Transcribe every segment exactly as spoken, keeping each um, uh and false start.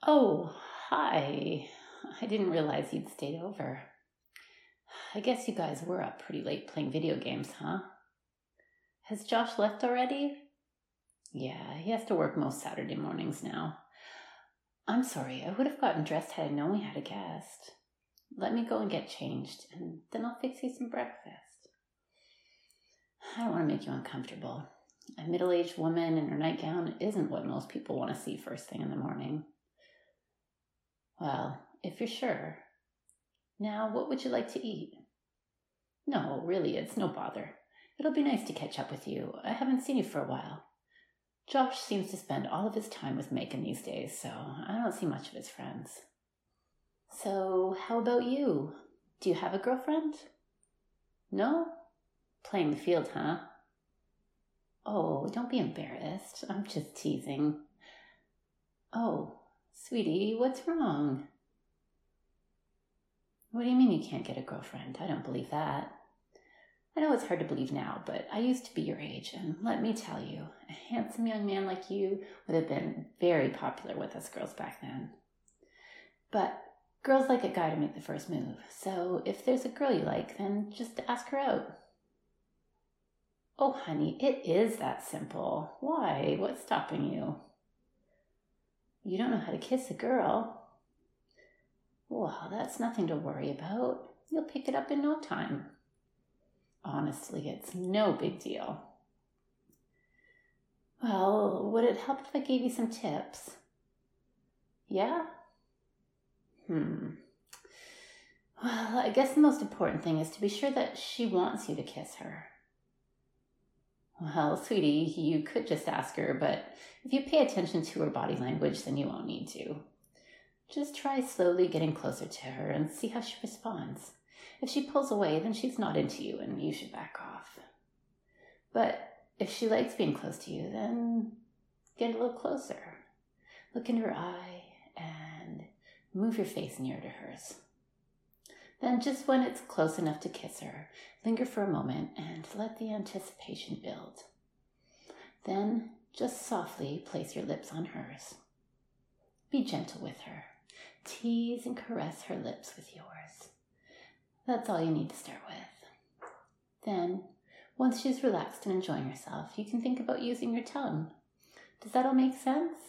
Oh, hi. I didn't realize you'd stayed over. I guess you guys were up pretty late playing video games, huh? Has Josh left already? Yeah, he has to work most Saturday mornings now. I'm sorry, I would have gotten dressed had I known we had a guest. Let me go and get changed, and then I'll fix you some breakfast. I don't want to make you uncomfortable. A middle-aged woman in her nightgown isn't what most people want to see first thing in the morning. Well, if you're sure. Now, what would you like to eat? No, really, it's no bother. It'll be nice to catch up with you. I haven't seen you for a while. Josh seems to spend all of his time with Megan these days, so I don't see much of his friends. So, how about you? Do you have a girlfriend? No? Playing the field, huh? Oh, don't be embarrassed. I'm just teasing. Oh, sweetie, what's wrong? What do you mean you can't get a girlfriend? I don't believe that. I know it's hard to believe now, but I used to be your age, and let me tell you, a handsome young man like you would have been very popular with us girls back then. But girls like a guy to make the first move, so if there's a girl you like, then just ask her out. Oh, honey, it is that simple. Why? What's stopping you? You don't know how to kiss a girl. Well, that's nothing to worry about. You'll pick it up in no time. Honestly, it's no big deal. Well, would it help if I gave you some tips? Yeah? Hmm. Well, I guess the most important thing is to be sure that she wants you to kiss her. Well, sweetie, you could just ask her, but if you pay attention to her body language, then you won't need to. Just try slowly getting closer to her and see how she responds. If she pulls away, then she's not into you and you should back off. But if she likes being close to you, then get a little closer. Look in her eye and move your face near to hers. Then just when it's close enough to kiss her, linger for a moment and let the anticipation build. Then just softly place your lips on hers. Be gentle with her. Tease and caress her lips with yours. That's all you need to start with. Then, once she's relaxed and enjoying herself, you can think about using your tongue. Does that all make sense?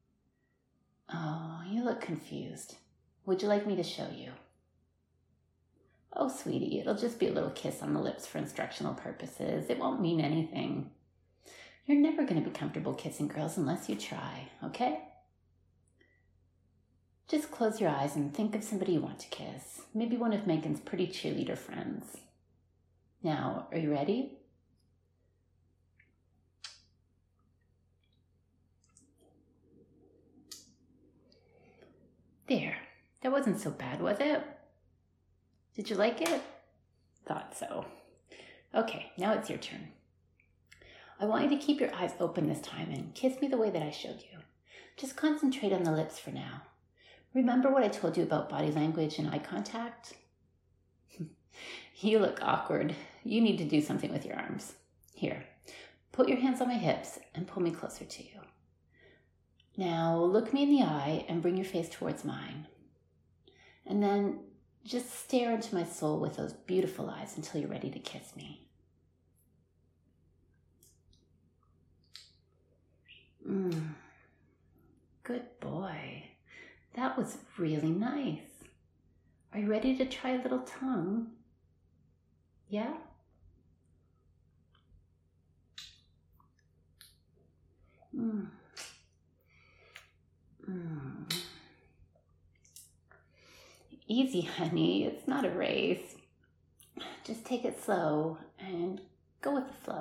Oh, you look confused. Would you like me to show you? Oh, sweetie, it'll just be a little kiss on the lips for instructional purposes. It won't mean anything. You're never going to be comfortable kissing girls unless you try, okay? Just close your eyes and think of somebody you want to kiss. Maybe one of Megan's pretty cheerleader friends. Now, are you ready? There. That wasn't so bad, was it? Did you like it? Thought so. Okay, now it's your turn. I want you to keep your eyes open this time and kiss me the way that I showed you. Just concentrate on the lips for now. Remember what I told you about body language and eye contact? You look awkward. You need to do something with your arms. Here, put your hands on my hips and pull me closer to you. Now look me in the eye and bring your face towards mine. And then just stare into my soul with those beautiful eyes until you're ready to kiss me. Mm. Good boy. That was really nice. Are you ready to try a little tongue? Yeah? Mm. Mm. Easy, honey. It's not a race. Just take it slow and go with the flow.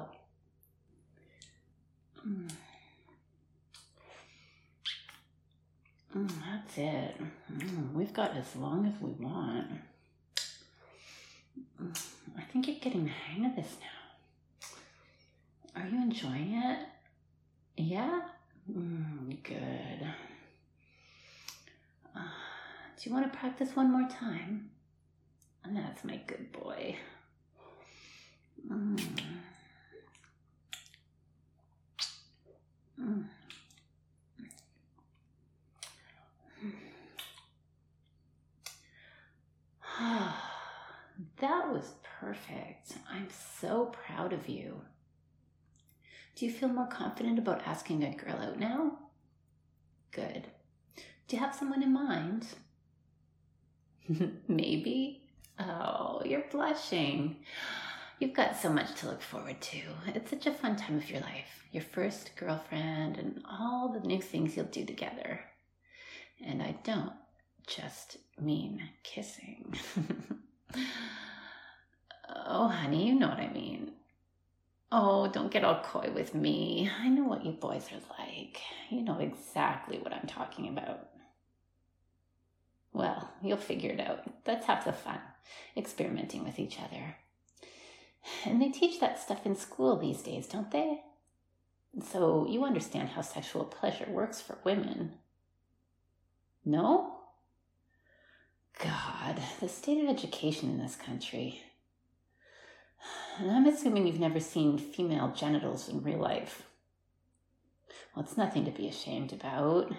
Mm. Mm, that's it. Mm, we've got as long as we want. Mm, I think you're getting the hang of this now. Are you enjoying it? Yeah? Mm, good. Uh, do you want to practice one more time? And that's my good boy. Mm. Mm. that was perfect. I'm so proud of you. Do you feel more confident about asking a girl out now? Good. Do you have someone in mind? Maybe? Oh, you're blushing. You've got so much to look forward to. It's such a fun time of your life. Your first girlfriend and all the new things you'll do together. And I don't just mean kissing. Oh, honey, you know what I mean. Oh, don't get all coy with me. I know what you boys are like. You know exactly what I'm talking about. Well, you'll figure it out. That's half the fun, experimenting with each other. And they teach that stuff in school these days, don't they? So you understand how sexual pleasure works for women. No? God, the state of education in this country. And I'm assuming you've never seen female genitals in real life. Well, it's nothing to be ashamed about.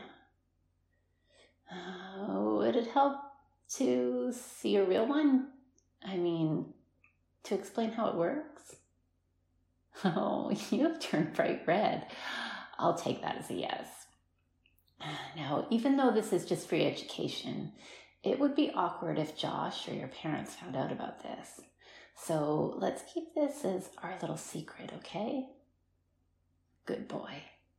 Uh, would it help to see a real one? I mean, to explain how it works? Oh, you have turned bright red. I'll take that as a yes. Now, even though this is just free education, it would be awkward if Josh or your parents found out about this. So let's keep this as our little secret, okay? Good boy.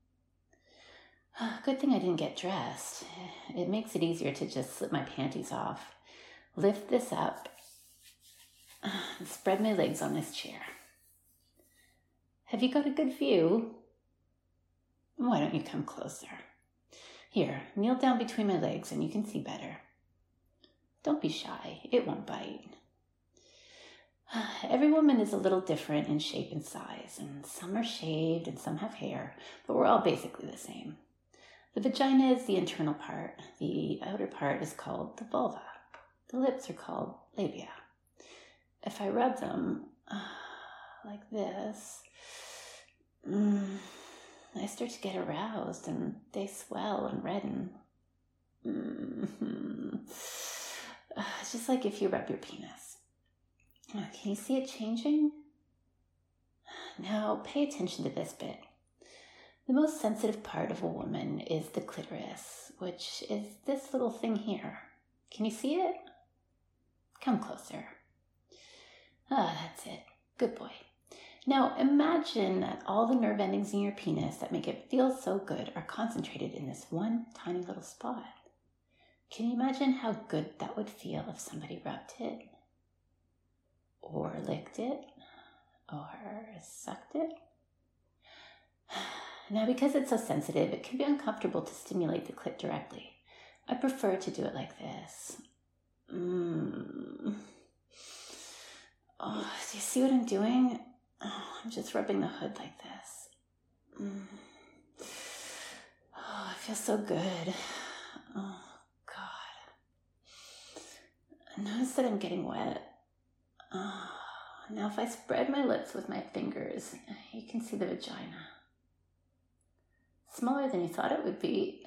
Good thing I didn't get dressed. It makes it easier to just slip my panties off, lift this up, and spread my legs on this chair. Have you got a good view? Why don't you come closer? Here, kneel down between my legs and you can see better. Don't be shy, it won't bite. Every woman is a little different in shape and size, and some are shaved and some have hair, but we're all basically the same. The vagina is the internal part. The outer part is called the vulva. The lips are called labia. If I rub them uh, like this, mm, I start to get aroused and they swell and redden. Mm-hmm. Uh, it's just like if you rub your penis. Uh, can you see it changing? Now pay attention to this bit. The most sensitive part of a woman is the clitoris, which is this little thing here. Can you see it? Come closer. Ah, that's it. Good boy. Now imagine that all the nerve endings in your penis that make it feel so good are concentrated in this one tiny little spot. Can you imagine how good that would feel if somebody rubbed it? Or licked it? Or sucked it? Now, because it's so sensitive, it can be uncomfortable to stimulate the clit directly. I prefer to do it like this. Mm. Oh, do you see what I'm doing? Oh, I'm just rubbing the hood like this. Mm. Oh, it feels so good. Oh, God. Notice that I'm getting wet. Oh, now if I spread my lips with my fingers, you can see the vagina. Smaller than you thought it would be.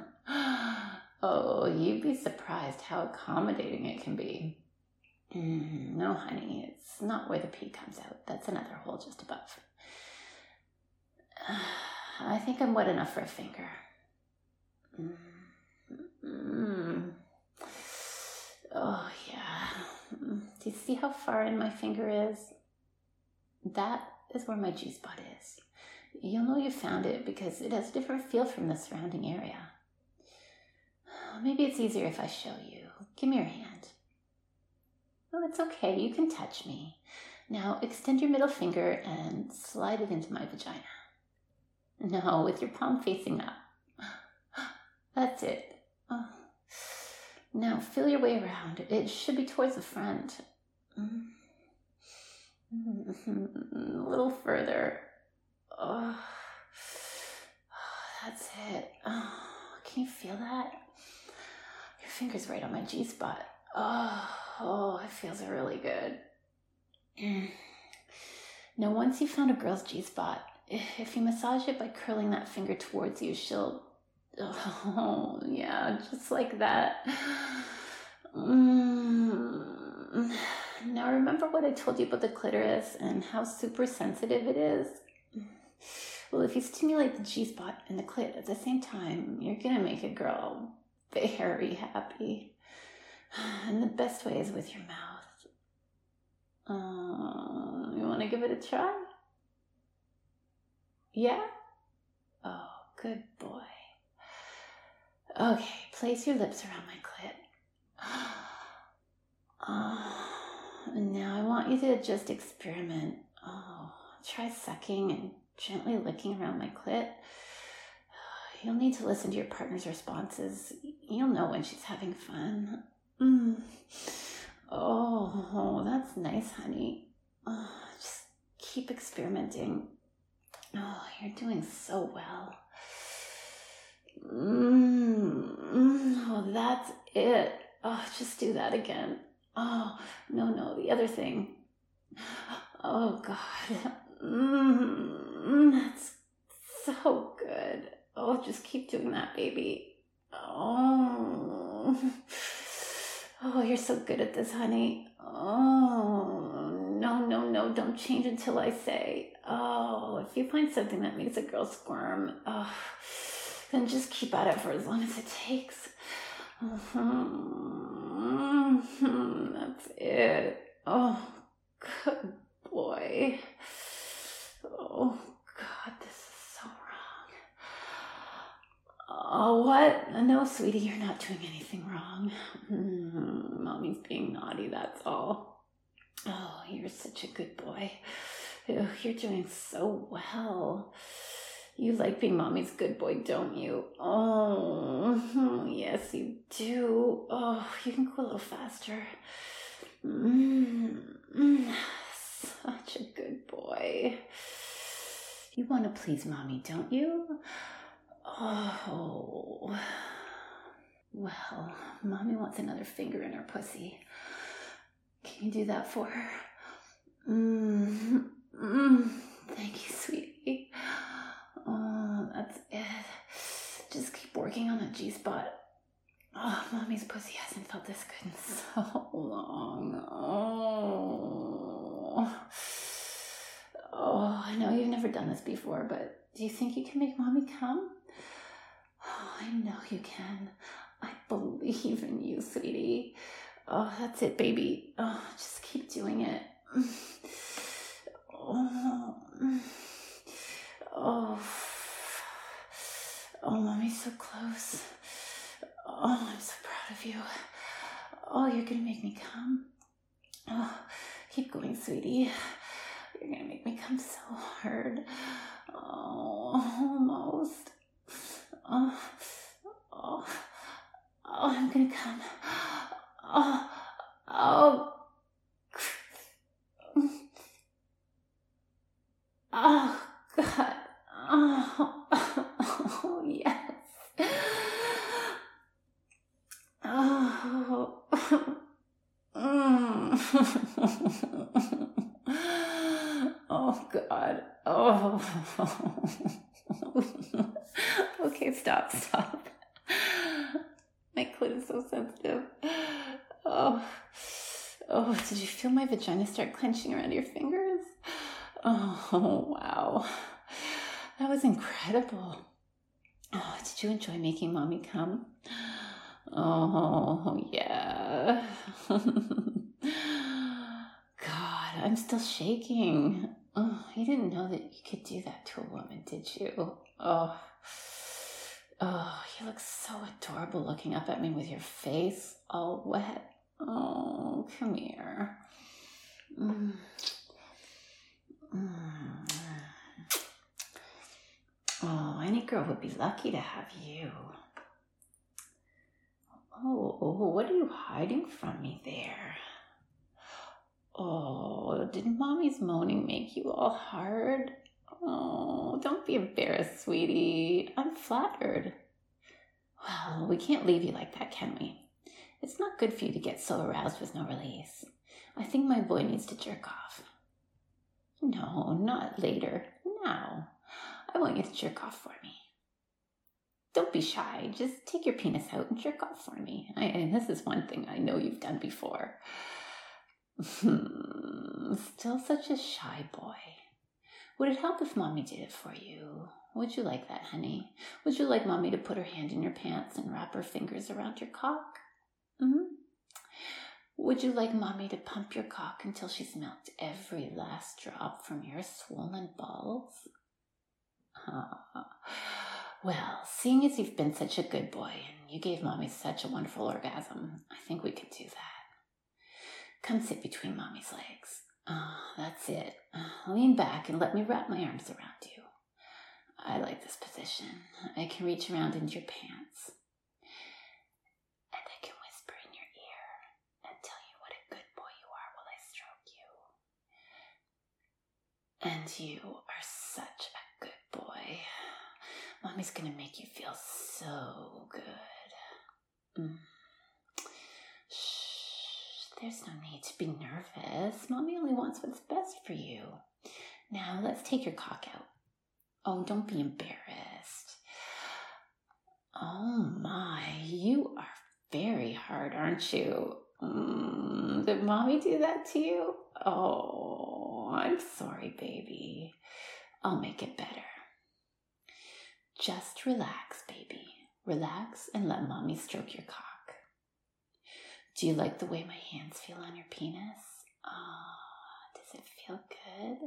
Oh, you'd be surprised how accommodating it can be. Mm, no, honey, it's not where the pee comes out. That's another hole just above. I think I'm wet enough for a finger. Mm. Mm. Oh, yeah. Do you see how far in my finger is? That is where my G-spot is. You'll know you found it because it has a different feel from the surrounding area. Maybe it's easier if I show you. Give me your hand. Oh, it's okay. You can touch me. Now extend your middle finger and slide it into my vagina. No, with your palm facing up. That's it. Oh. Now feel your way around. It should be towards the front. Mm-hmm. A little further. Oh, that's it. Oh, can you feel that? Your finger's right on my G-spot. Oh, oh, it feels really good. Mm. Now, once you've found a girl's G-spot, if you massage it by curling that finger towards you, she'll... Oh, yeah, just like that. Mm. Now remember what I told you about the clitoris and how super sensitive it is? Well, if you stimulate the G-spot and the clit at the same time, you're going to make a girl very happy. And the best way is with your mouth. Uh, you want to give it a try? Yeah? Oh, good boy. Okay, place your lips around my clit. Oh, and now I want you to just experiment. Oh, try sucking and gently licking around my clit. You'll need to listen to your partner's responses. You'll know when she's having fun. Mm. Oh, that's nice, honey. Oh, just keep experimenting. Oh, you're doing so well. Mm. Oh, that's it. Oh, just do that again. Oh, no, no, the other thing. Oh, God. Mm, that's so good. Oh, just keep doing that, baby. Oh. Oh, you're so good at this, honey. Oh, no, no, no, don't change until I say. Oh, if you find something that makes a girl squirm, oh, then just keep at it for as long as it takes. Mm-hmm. That's it. Oh, good boy. Oh, God, this is so wrong. Oh, what? No, sweetie, you're not doing anything wrong. Mm, Mommy's being naughty, that's all. Oh, you're such a good boy. Oh, you're doing so well. You like being Mommy's good boy, don't you? Oh, yes, you do. Oh, you can go a little faster. Mm-hmm. Such a good boy. You want to please Mommy, don't you? Oh. Well, Mommy wants another finger in her pussy. Can you do that for her? Mm-hmm. Mm. Thank you, sweetie. Oh, that's it. Just keep working on the G-spot. Oh, Mommy's pussy hasn't felt this good in so long. Oh. Oh, I know you've never done this before, but do you think you can make Mommy come? Oh, I know you can. I believe in you, sweetie. Oh, that's it, baby. Oh, just keep doing it. Oh. Oh. Oh, Mommy's so close. Oh, I'm so proud of you. Oh, you're gonna make me come. Oh, keep going, sweetie. You're gonna make me come so hard. Oh, almost. Oh, oh, oh, I'm gonna come. Oh, oh. Oh, God. Oh, oh, yes. Oh. Mm. Oh, God. Oh. Okay, stop, stop. My clit is so sensitive. Oh. Oh, did you feel my vagina start clenching around your fingers? Oh, wow. That was incredible. Oh, did you enjoy making Mommy come? Oh, yeah. God, I'm still shaking. Oh, you didn't know that you could do that to a woman, did you? Oh, oh, you look so adorable looking up at me with your face all wet. Oh, come here. Mm. Mm. Oh, any girl would be lucky to have you. Oh, oh, what are you hiding from me there? Oh, did Mommy's moaning make you all hard? Oh, don't be embarrassed, sweetie. I'm flattered. Well, we can't leave you like that, can we? It's not good for you to get so aroused with no release. I think my boy needs to jerk off. No, not later. Now. I want you to jerk off for me. Don't be shy. Just take your penis out and jerk off for me. I, and this is one thing I know you've done before. Hmm, still such a shy boy. Would it help if Mommy did it for you? Would you like that, honey? Would you like Mommy to put her hand in your pants and wrap her fingers around your cock? Mm-hmm. Would you like Mommy to pump your cock until she's milked every last drop from your swollen balls? Uh, well, seeing as you've been such a good boy and you gave Mommy such a wonderful orgasm, I think we could do that. Come sit between Mommy's legs. Oh, that's it. Uh, lean back and let me wrap my arms around you. I like this position. I can reach around into your pants. And I can whisper in your ear and tell you what a good boy you are while I stroke you. And you are such a good boy. Mommy's gonna make you feel so good. Mm. Shh, there's no need to be nervous. Mommy only wants what's best for you. Now let's take your cock out. Oh, don't be embarrassed. Oh my, you are very hard, aren't you? Mm, did Mommy do that to you? Oh, I'm sorry, baby. I'll make it better. Just relax, baby. Relax and let Mommy stroke your cock. Do you like the way my hands feel on your penis? Oh, does it feel good?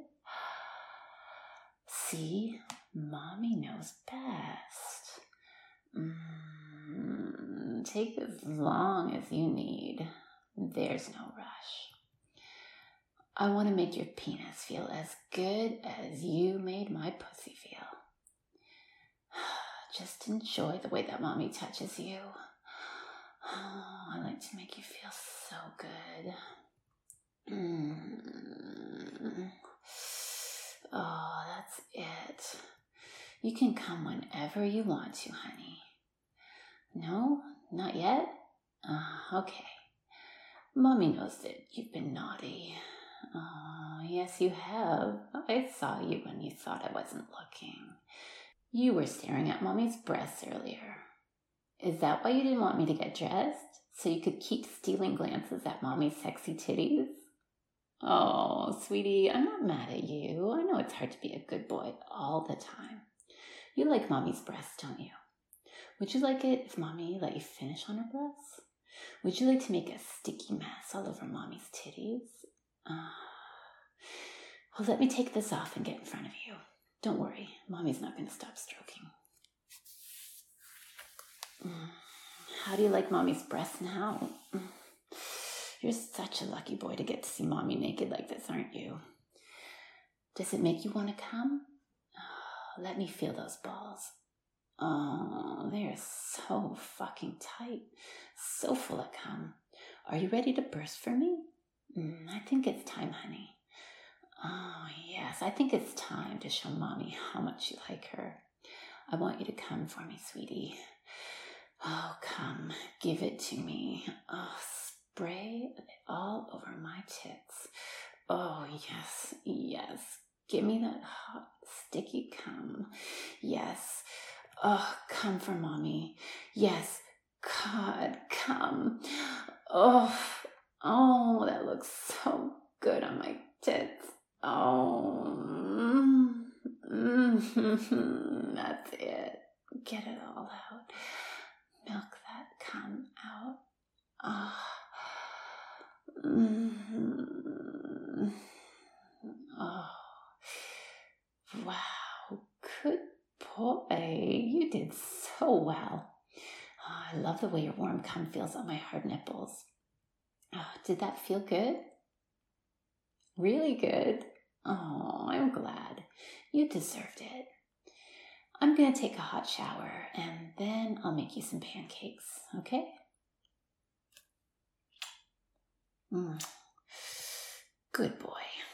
See, Mommy knows best. Mm, take as long as you need. There's no rush. I want to make your penis feel as good as you made my pussy feel. Just enjoy the way that Mommy touches you. Oh, I like to make you feel so good. Mm. Oh, that's it. You can come whenever you want to, honey. No? Not yet? Uh, okay. Mommy knows that you've been naughty. Oh, yes, you have. I saw you when you thought I wasn't looking. You were staring at Mommy's breasts earlier. Is that why you didn't want me to get dressed? So you could keep stealing glances at Mommy's sexy titties? Oh, sweetie, I'm not mad at you. I know it's hard to be a good boy all the time. You like Mommy's breasts, don't you? Would you like it if Mommy let you finish on her breasts? Would you like to make a sticky mess all over Mommy's titties? Uh, well, let me take this off and get in front of you. Don't worry, Mommy's not going to stop stroking. How do you like Mommy's breasts now? You're such a lucky boy to get to see Mommy naked like this, aren't you? Does it make you want to come? Oh, let me feel those balls. Oh, they are so fucking tight. So full of cum. Are you ready to burst for me? Mm, I think it's time, honey. Oh, yes, I think it's time to show Mommy how much you like her. I want you to come for me, sweetie. Oh, come, give it to me. Oh, spray it all over my tits. Oh, yes, yes. Give me that hot, sticky cum. Yes. Oh, come for Mommy. Yes. God, come. Oh, oh, that looks so good on my tits. Oh, mm-hmm. That's it. Get it all out. Milk that cum out. Oh. Mm-hmm. Oh. Wow. Good boy. You did so well. Oh, I love the way your warm cum feels on my hard nipples. Oh, did that feel good? Really good? Oh, I'm glad. You deserved it. I'm going to take a hot shower and then I'll make you some pancakes, okay? Mm. Good boy.